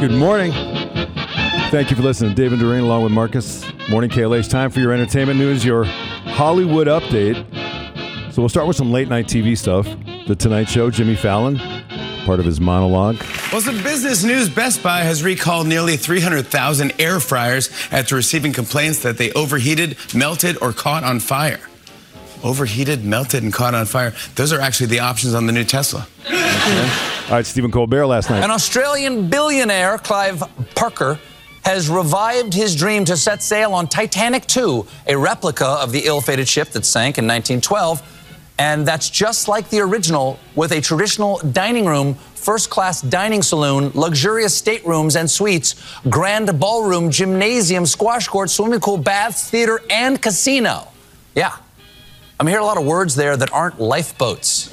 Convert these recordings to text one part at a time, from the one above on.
Good morning. Thank you for listening. Dave and Doreen along with Marcus. Morning KLH. Time for your entertainment news, your Hollywood update. So we'll start with some late night TV stuff. The Tonight Show, Jimmy Fallon, part of his monologue. Well, some business news. Best Buy has recalled nearly 300,000 air fryers after receiving complaints that they overheated, melted, or caught on fire. Overheated, melted, and caught on fire. Those are actually the options on the new Tesla. Okay. All right, Stephen Colbert last night. An Australian billionaire, Clive Parker, has revived his dream to set sail on Titanic II, a replica of the ill-fated ship that sank in 1912. And that's just like the original, with a traditional dining room, first-class dining saloon, luxurious staterooms and suites, grand ballroom, gymnasium, squash court, swimming pool, baths, theater, and casino. Yeah. I'm hearing a lot of words there that aren't lifeboats.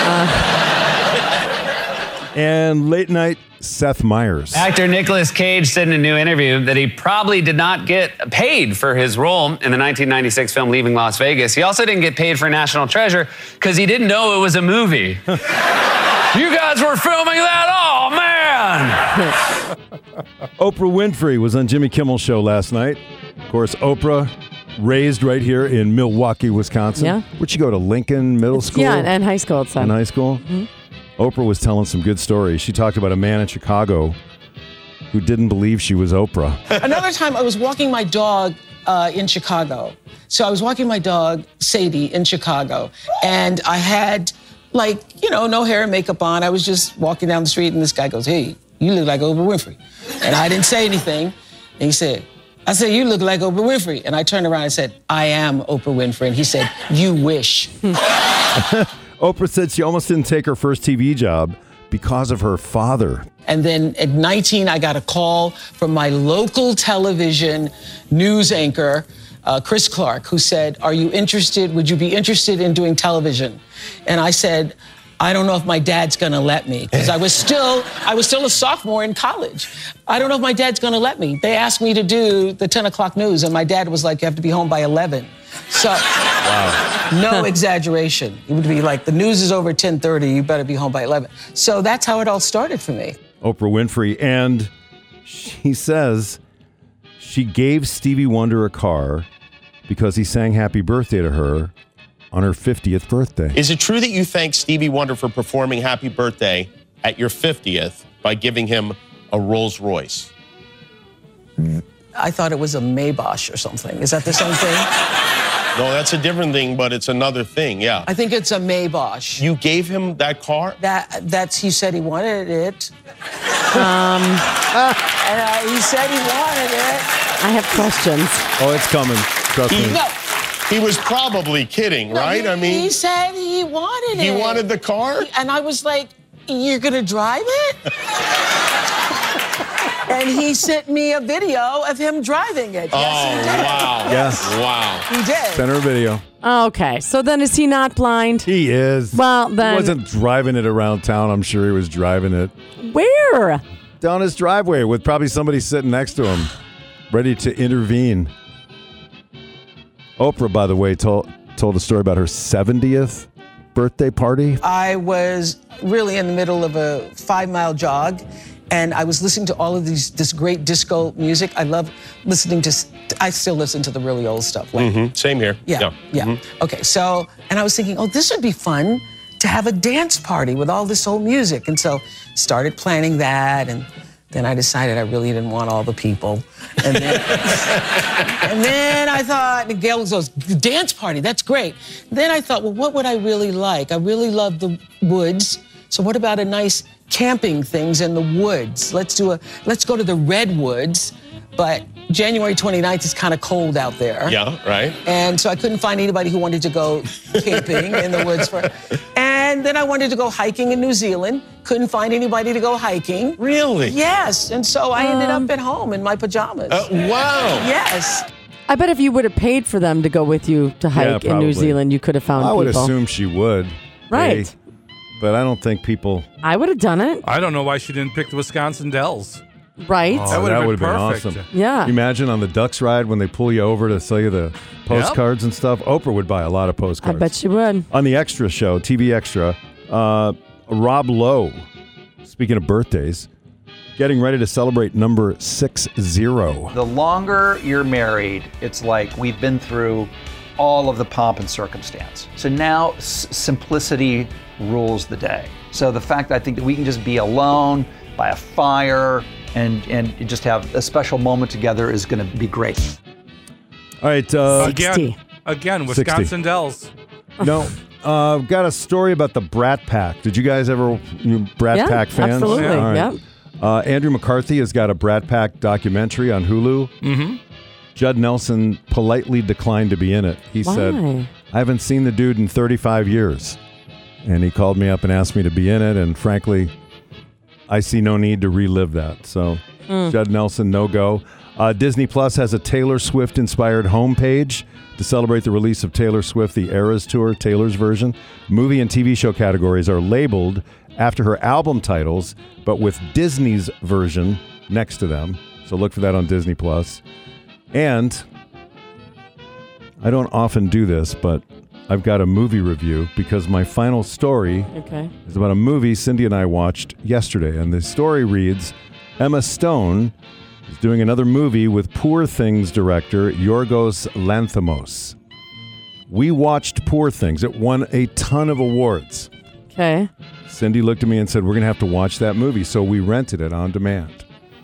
And late night, Seth Meyers. Actor Nicolas Cage said in a new interview that he probably did not get paid for his role in the 1996 film Leaving Las Vegas. He also didn't get paid for National Treasure because he didn't know it was a movie. You guys were filming that? Oh, man! Oprah Winfrey was on Jimmy Kimmel's show last night. Of course, Oprah, raised right here in Milwaukee, Wisconsin. Yeah. Where'd she go to? Lincoln Middle School? Yeah, and high school. It's in high school? Mm-hmm. Oprah was telling some good stories. She talked about a man in Chicago who didn't believe she was Oprah. Another time I was walking my dog in Chicago. So I was walking my dog, Sadie, in Chicago. And I had, no hair and makeup on. I was just walking down the street and this guy goes, "Hey, you look like Oprah Winfrey." And I didn't say anything. And he said, "You look like Oprah Winfrey." And I turned around and said, "I am Oprah Winfrey." And he said, "You wish." Oprah said she almost didn't take her first TV job because of her father. And then at 19, I got a call from my local television news anchor, Chris Clark, who said, "Are you interested? Would you be interested in doing television?" And I said, "I don't know if my dad's gonna let me," because I was still a sophomore in college. I don't know if my dad's gonna let me. They asked me to do the 10 o'clock news, and my dad was like, "You have to be home by 11." So, wow. No exaggeration. It would be like, the news is over at 10:30, you better be home by 11. So that's how it all started for me. Oprah Winfrey, and she says she gave Stevie Wonder a car because he sang Happy Birthday to her on her 50th birthday. Is it true that you thanked Stevie Wonder for performing Happy Birthday at your 50th by giving him a Rolls Royce? I thought it was a Maybach or something. Is that the same thing? No, that's a different thing, but it's another thing, yeah. I think it's a Maybach. You gave him that car? He said he wanted it. He said he wanted it. I have questions. Oh, it's coming. Trust me. No. He was probably kidding, right? He said he wanted it. He wanted the car? And I was like, "You're going to drive it?" And he sent me a video of him driving it. Yes, he did. Wow. Yes. Wow. He did. Send her a video. Okay, so then is he not blind? He is. Well, then... He wasn't driving it around town. I'm sure he was driving it Where? down his driveway with probably somebody sitting next to him, ready to intervene. Oprah, by the way, told a story about her 70th birthday party. I was really in the middle of a 5-mile jog, and I was listening to all of this great disco music. I love listening to, I still listen to the really old stuff. Same here. Yeah. Mm-hmm. Okay, so, and I was thinking, this would be fun to have a dance party with all this old music. And so started planning that, and then I decided I really didn't want all the people. And then, and then I thought, and Gail goes, "Dance party, that's great." Then I thought, well, what would I really like? I really love the woods. So what about a nice camping things in the woods? Let's go to the Redwoods, but January 29th is kind of cold out there. Yeah, right. And so I couldn't find anybody who wanted to go camping in the woods. And then I wanted to go hiking in New Zealand. Couldn't find anybody to go hiking. Really? Yes. And so I ended up at home in my pajamas. Wow. Yes. I bet if you would have paid for them to go with you to hike in New Zealand, you could have found people. I would assume she would. Right. But I don't think people... I would have done it. I don't know why she didn't pick the Wisconsin Dells. Right. Oh, that would have been awesome. Yeah. You imagine on the Ducks ride when they pull you over to sell you the postcards and stuff? Oprah would buy a lot of postcards. I bet she would. On the Extra show, TV Extra, Rob Lowe, speaking of birthdays, getting ready to celebrate number 60. The longer you're married, it's like we've been through all of the pomp and circumstance. So now simplicity rules the day. So the fact that I think that we can just be alone by a fire and just have a special moment together is going to be great. All right. Again, Wisconsin Dells. No. I've got a story about the Brat Pack. Did you guys ever, Brat Pack fans? Absolutely. All right. Yep. Andrew McCarthy has got a Brat Pack documentary on Hulu. Mm-hmm. Judd Nelson politely declined to be in it. He said, I haven't seen the dude in 35 years. And he called me up and asked me to be in it. And frankly, I see no need to relive that. So Judd Nelson, no go. Disney Plus has a Taylor Swift-inspired homepage to celebrate the release of Taylor Swift, the Eras Tour, Taylor's version. Movie and TV show categories are labeled after her album titles, but with Disney's version next to them. So look for that on Disney Plus. And I don't often do this, but I've got a movie review because my final story is about a movie Cindy and I watched yesterday. And the story reads, Emma Stone is doing another movie with Poor Things director Yorgos Lanthimos. We watched Poor Things. It won a ton of awards. Okay. Cindy looked at me and said, we're going to have to watch that movie. So we rented it on demand.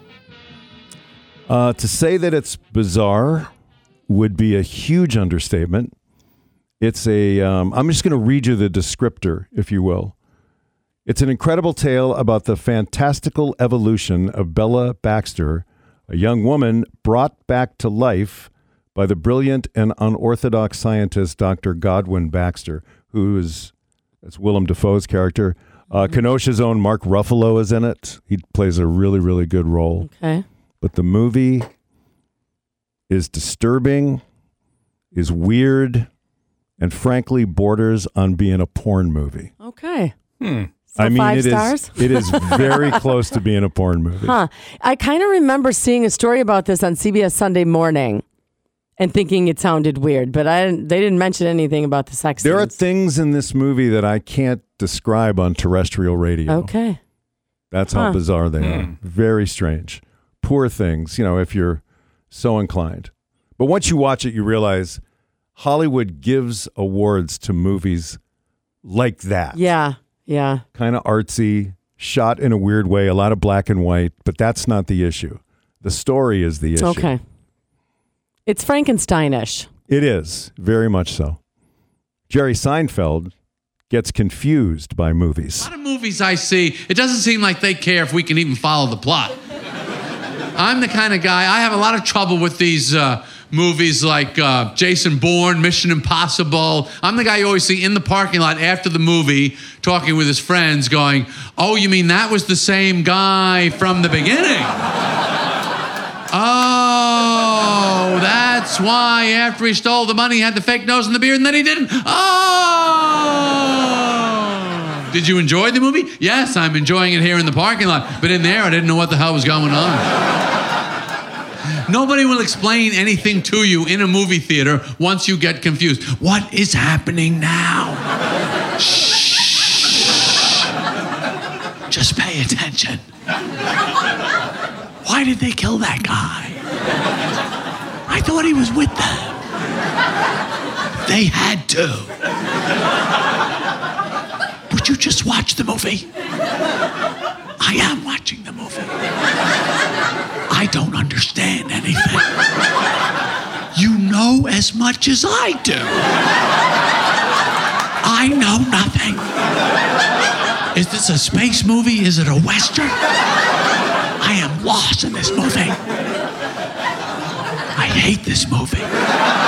To say that it's bizarre would be a huge understatement. It's I'm just going to read you the descriptor, if you will. It's an incredible tale about the fantastical evolution of Bella Baxter, a young woman brought back to life by the brilliant and unorthodox scientist Dr. Godwin Baxter, that's Willem Dafoe's character. Kenosha's own Mark Ruffalo is in it. He plays a really, really good role. Okay. But the movie is disturbing, is weird, and frankly borders on being a porn movie. Okay. So I mean, 5 stars? It is very close to being a porn movie. I kind of remember seeing a story about this on CBS Sunday Morning and thinking it sounded weird, but they didn't mention anything about the sex There are scenes. things in this movie that I can't describe on terrestrial radio. Okay. That's how bizarre they are. Very strange. Poor Things, if you're so inclined. But once you watch it, you realize Hollywood gives awards to movies like that. Yeah. Kind of artsy, shot in a weird way, a lot of black and white, but that's not the issue. The story is the issue. Okay. It's Frankenstein-ish. It is, very much so. Jerry Seinfeld gets confused by movies. A lot of movies I see, it doesn't seem like they care if we can even follow the plot. I'm the kind of guy, I have a lot of trouble with these movies like Jason Bourne, Mission Impossible. I'm the guy you always see in the parking lot after the movie talking with his friends going, oh, you mean that was the same guy from the beginning? Oh, that's why after he stole the money, he had the fake nose and the beard, and then he didn't. Oh! Did you enjoy the movie? Yes, I'm enjoying it here in the parking lot. But in there, I didn't know what the hell was going on. Nobody will explain anything to you in a movie theater once you get confused. What is happening now? Shh. Just pay attention. Why did they kill that guy? I thought he was with them. They had to. Would you just watch the movie? I am watching the movie. I don't understand anything. You know as much as I do. I know nothing. Is this a space movie? Is it a Western? I am lost in this movie. I hate this movie.